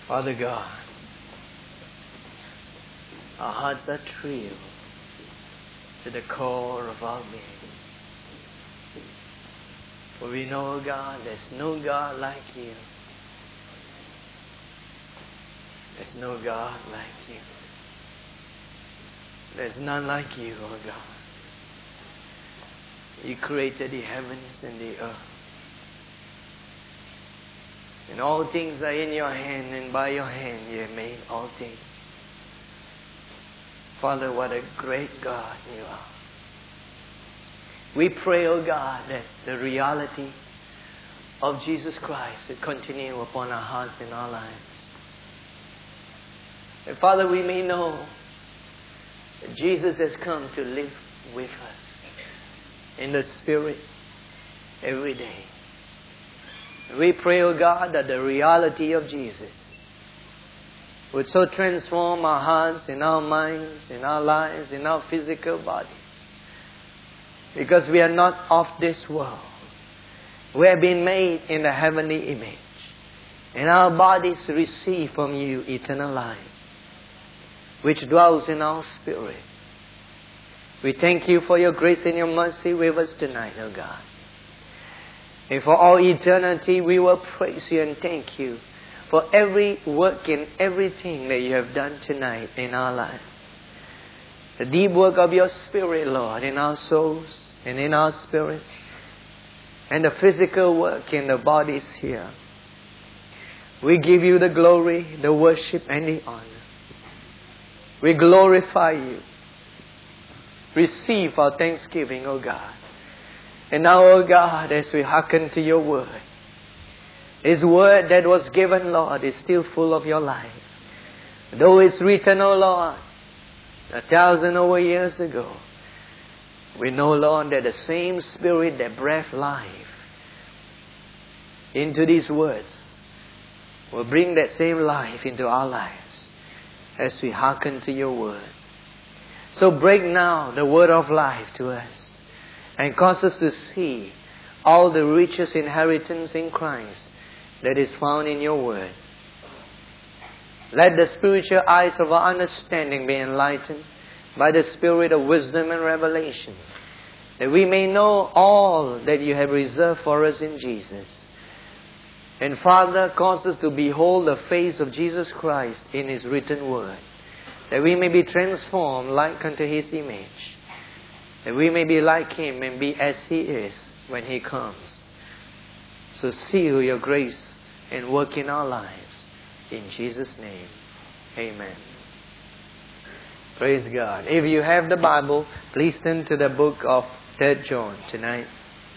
Father God, our hearts are thrilled to the core of our being. For we know, God, there's no God like you. There's no God like you. There's none like you, oh God. You created the heavens and the earth. And all things are in your hand, and by your hand you have made all things. Father, what a great God you are. We pray, O God, that the reality of Jesus Christ will continue upon our hearts and our lives. And Father, we may know that Jesus has come to live with us in the Spirit every day. We pray, O God, that the reality of Jesus would so transform our hearts, in our minds, in our lives, in our physical bodies. Because we are not of this world. We have been made in the heavenly image. And our bodies receive from you eternal life, which dwells in our spirit. We thank you for your grace and your mercy with us tonight, O God. And for all eternity, we will praise you and thank you for every work and everything that you have done tonight in our lives. The deep work of your Spirit, Lord, in our souls and in our spirits. And the physical work in the bodies here. We give you the glory, the worship and the honor. We glorify you. Receive our thanksgiving, O God. And now, O God, as we hearken to your word, His word that was given, Lord, is still full of your life. Though it's written, O Lord, 1,000 over years ago, we know, Lord, that the same Spirit that breathed life into these words will bring that same life into our lives as we hearken to your word. So break now the word of life to us and cause us to see all the richest inheritance in Christ that is found in your word. Let the spiritual eyes of our understanding be enlightened by the spirit of wisdom and revelation, that we may know all that you have reserved for us in Jesus. And Father, cause us to behold the face of Jesus Christ in His written word, that we may be transformed like unto His image, that we may be like Him and be as He is when He comes. So seal your grace and work in our lives. In Jesus' name, amen. Praise God. If you have the Bible, please turn to the book of 3 John tonight.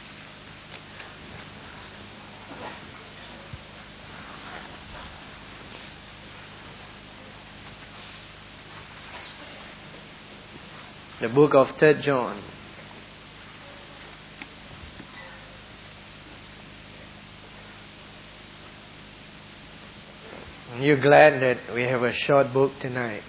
The book of 3 John. You're glad that we have a short book tonight.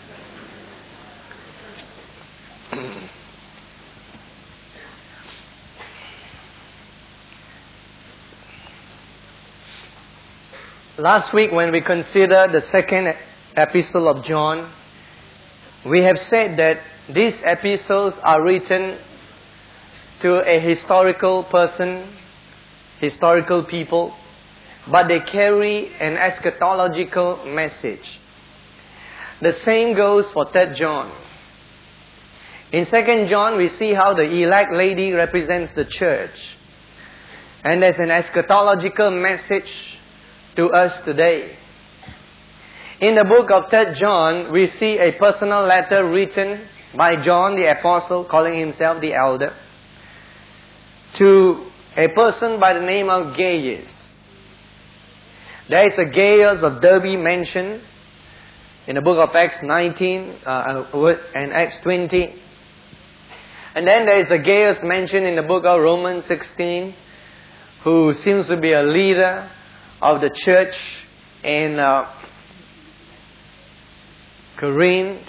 Last week when we considered the second epistle of John, we have said that these epistles are written to a historical person, historical people, but they carry an eschatological message. The same goes for 3 John. In 2 John, we see how the elect lady represents the church. And there's an eschatological message to us today. In the book of 3 John, we see a personal letter written by John the Apostle, calling himself the elder, to a person by the name of Gaius. There is a Gaius of Derbe mentioned in the book of Acts 19 and Acts 20. And then there is a Gaius mentioned in the book of Romans 16, who seems to be a leader of the church in Corinth.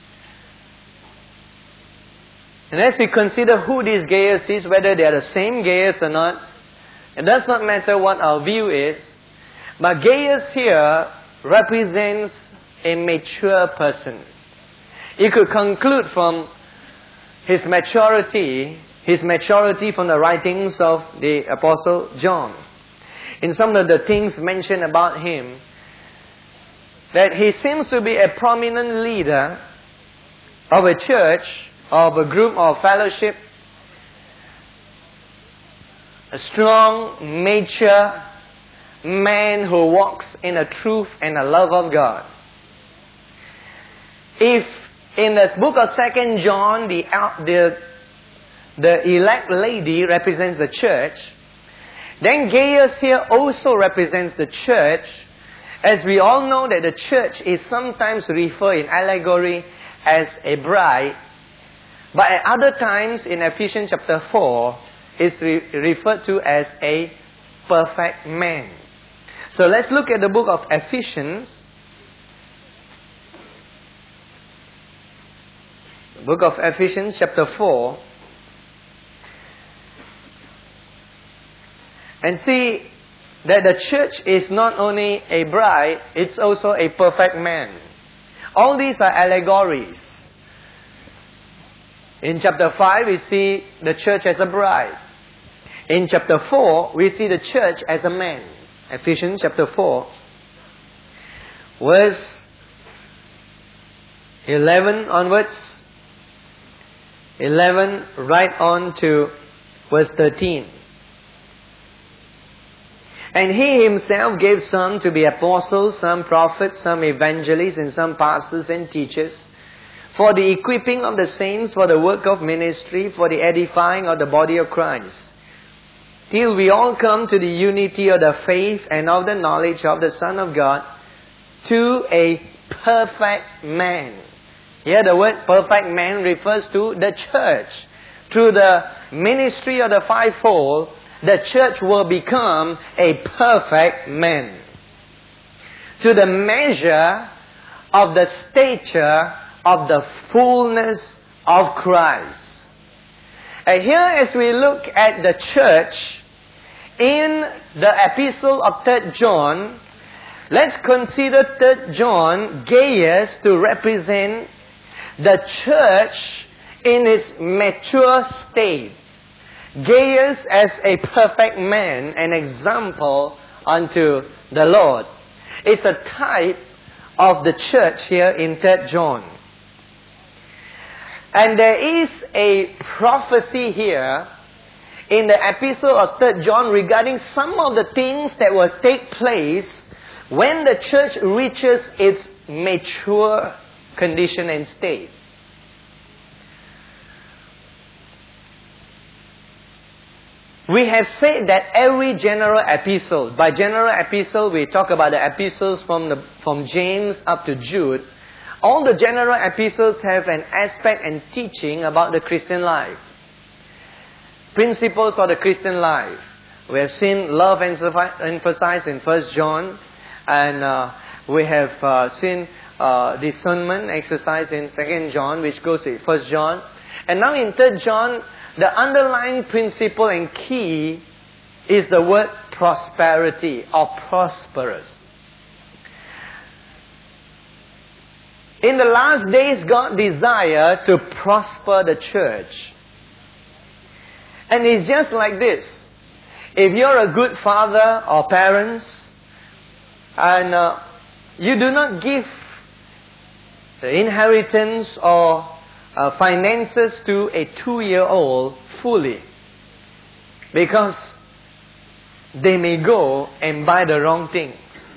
And as we consider who this Gaius is, whether they are the same Gaius or not, it does not matter what our view is. But Gaius here represents a mature person. You could conclude from his maturity from the writings of the Apostle John. In some of the things mentioned about him, that he seems to be a prominent leader of a church, of a group or fellowship, a strong, mature man who walks in the truth and the love of God. If in the book of 2 John, the elect lady represents the church, then Gaius here also represents the church, as we all know that the church is sometimes referred in allegory as a bride, but at other times in Ephesians chapter 4, it's referred to as a perfect man. So let's look at the book of Ephesians. The book of Ephesians chapter 4. And see that the church is not only a bride, it's also a perfect man. All these are allegories. In chapter 5, we see the church as a bride. In chapter 4, we see the church as a man. Ephesians chapter 4, verse 11 onwards. 11 right on to verse 13. And he himself gave some to be apostles, some prophets, some evangelists, and some pastors and teachers, for the equipping of the saints, for the work of ministry, for the edifying of the body of Christ, till we all come to the unity of the faith and of the knowledge of the Son of God, to a perfect man. Here the word perfect man refers to the church. Through the ministry of the fivefold, the church will become a perfect man. To the measure of the stature of the fullness of Christ. And here as we look at the church in the epistle of 3 John, let's consider 3 John, Gaius, to represent the church in its mature state. Gaius as a perfect man, an example unto the Lord. It's a type of the church here in 3 John. And there is a prophecy here in the epistle of 3 John regarding some of the things that will take place when the church reaches its mature condition and state. We have said that every general epistle, by general epistle we talk about the epistles from James up to Jude, all the general epistles have an aspect and teaching about the Christian life. Principles of the Christian life. We have seen love emphasized in 1 John, and we have seen discernment exercised in 2 John, which goes to 1 John. And now in 3 John, the underlying principle and key is the word prosperity or prosperous. In the last days, God desired to prosper the church. And it's just like this. If you're a good father or parents, and you do not give the inheritance or finances to a 2-year-old fully, because they may go and buy the wrong things.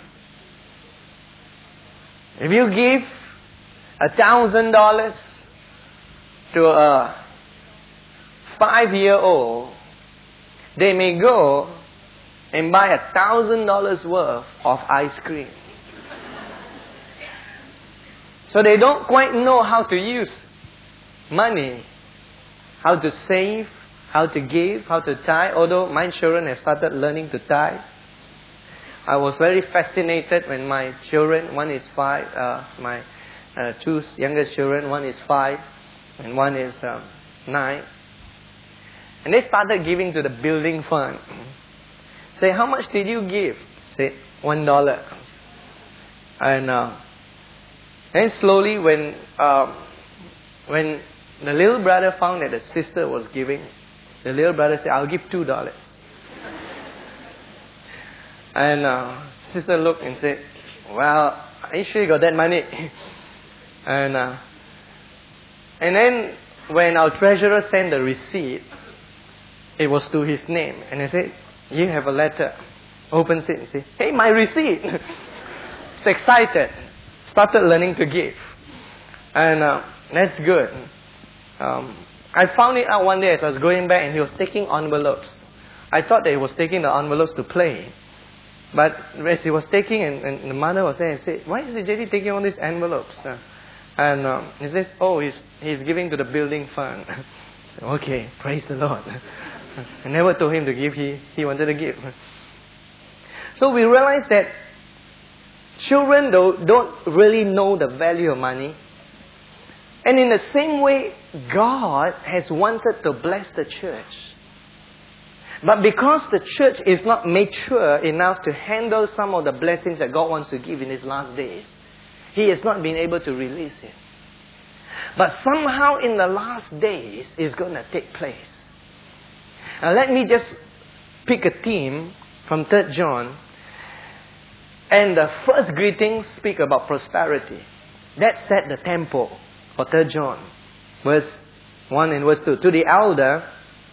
If you give $1,000 to a 5-year-old, they may go and buy $1,000 worth of ice cream. So they don't quite know how to use money, how to save, how to give, how to tithe. Although my children have started learning to tithe. I was very fascinated when my children, one is 5, my two youngest children, one is 5 and one is 9. And they started giving to the building fund. Say, how much did you give? Say, $1. And then slowly when the little brother found that the sister was giving, the little brother said, I'll give $2. And sister looked and said, well, are you sure you got that money? And then when our treasurer sent the receipt, it was to his name. And I said, you have a letter. Opens it and says, hey, my receipt. It's excited. Started learning to give. And that's good. I found it out one day as I was going back and he was taking envelopes. I thought that he was taking the envelopes to play. But as he was taking, and the mother was there and said, why is JD taking all these envelopes? And he says, oh, he's giving to the building fund. I said, okay, praise the Lord. I never told him to give, he wanted to give. So we realize that children don't really know the value of money. And in the same way, God has wanted to bless the church. But because the church is not mature enough to handle some of the blessings that God wants to give in His last days, He has not been able to release it. But somehow in the last days, it's going to take place. Now let me just pick a theme from 3 John. And the first greetings speak about prosperity. That set the tempo for 3 John. Verse 1 and verse 2. To the elder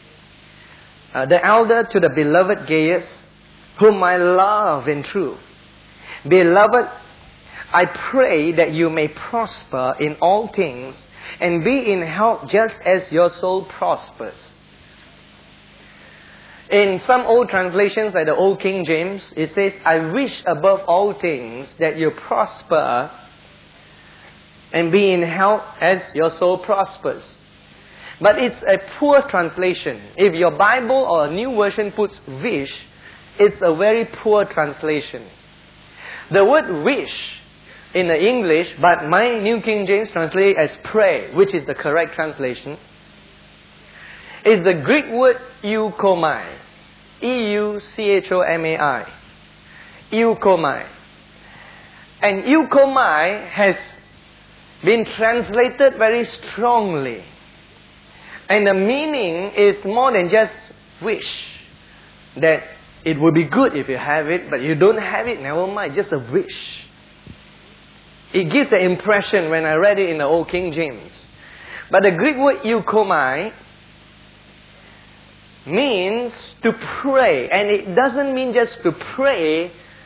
to the beloved Gaius, whom I love in truth. Beloved, I pray that you may prosper in all things and be in health just as your soul prospers. In some old translations, like the Old King James, it says, I wish above all things that you prosper and be in health as your soul prospers. But it's a poor translation. If your Bible or a new version puts wish, it's a very poor translation. The word wish in the English, but my New King James translates as pray, which is the correct translation, is the Greek word euchomai. E-U-C-H-O-M-A-I. Euchomai. And euchomai has been translated very strongly. And the meaning is more than just wish. That it would be good if you have it, but you don't have it, never mind, just a wish. It gives the impression when I read it in the Old King James. But the Greek word euchomai means to pray. And it doesn't mean just to pray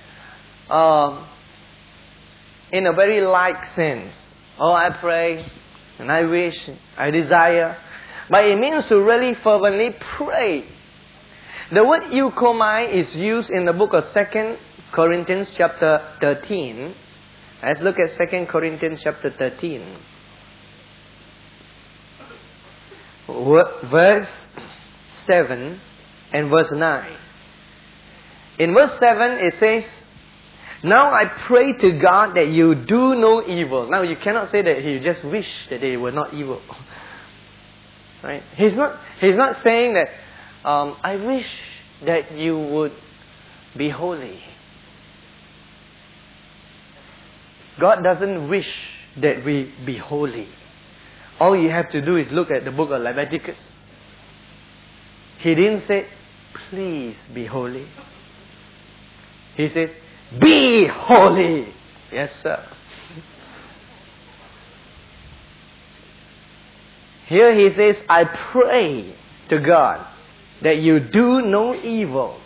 in a very light sense. Oh, I pray, and I wish, I desire. But it means to really fervently pray. The word euchomai is used in the book of 2 Corinthians chapter 13. Let's look at 2 Corinthians chapter 13. Verse 7 and verse 9. In verse 7 it says, now I pray to God that you do no evil. Now you cannot say that He just wished that they were not evil. Right? He's not saying that I wish that you would be holy. God doesn't wish that we be holy. All you have to do is look at the book of Leviticus. He didn't say, please be holy. He says, be holy. Yes, sir. Here he says, I pray to God that you do no evil.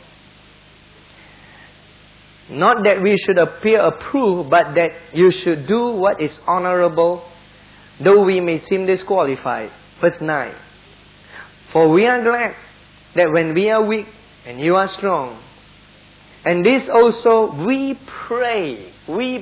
Not that we should appear approved, but that you should do what is honorable, though we may seem disqualified. Verse 9. For we are glad that when we are weak and you are strong. And this also we pray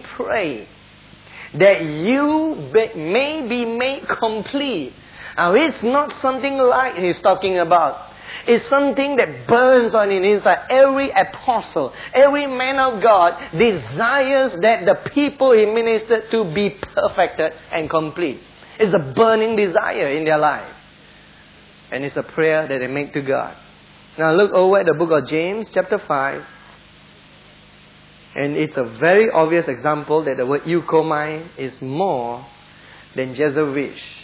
that you may be made complete. Now it's not something light he's talking about. It's something that burns on the inside. Every apostle, every man of God desires that the people he ministered to be perfected and complete. It's a burning desire in their life. And it's a prayer that they make to God. Now look over at the book of James chapter 5 And it's a very obvious example that the word eukomai is more than just a wish.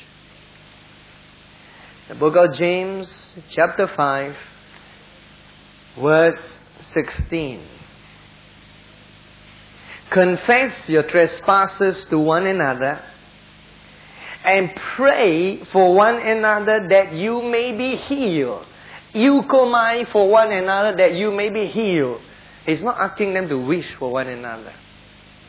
The book of James, chapter 5, verse 16. Confess your trespasses to one another and pray for one another that you may be healed. Eukomai for one another that you may be healed. He's not asking them to wish for one another.